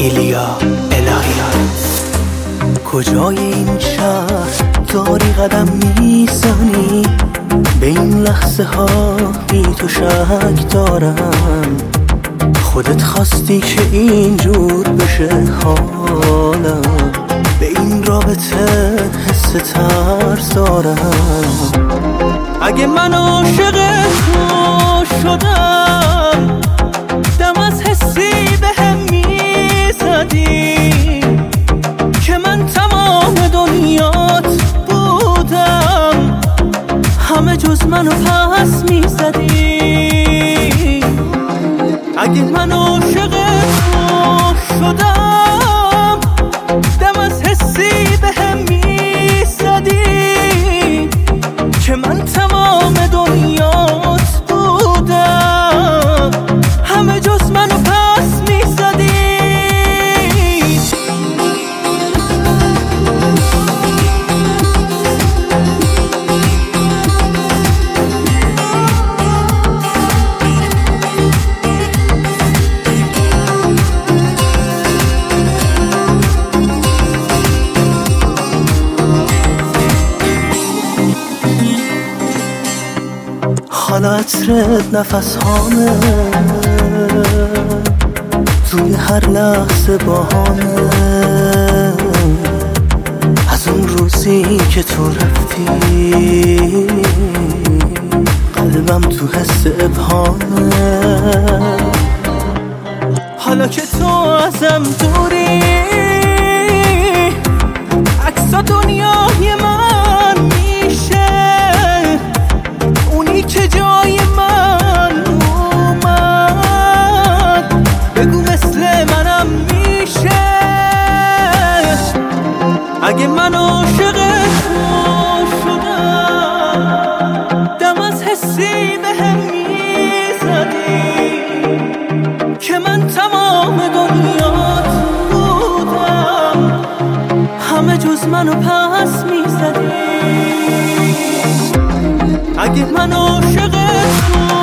ایلیا الهیا، کجای این شهر داری قدم میزنی؟ به این لحظه ها بی تو شک دارم. خودت خواستی که اینجور بشه حالم، به این رابطه حس ترس دارم. اگه من عاشق تو شدم، دم از حسی به هم میزدی که من تمام دنیات بودم، همه جز منو پس میزدی. اگه من عاشق تو شدم، دم از حسی به هم میزدی که من تمام دنیات بودم، همه جز منو پس میزدی. حالا عطرت نفس هامه، توی هر لحظه باهامه. از اون روزی که تو رفتی، قلبم تو حس ابهامه. حالا که تو ازم دوری، عکسا دنیای من میشه، اونی که جای من اومد بگو مثل منم میشه. اگه من عاشق تو شدم، دم از حسی به هم میزدی که من تمام دنیات بودم، همه جز منو پس میزدی. اگه من عاشق تو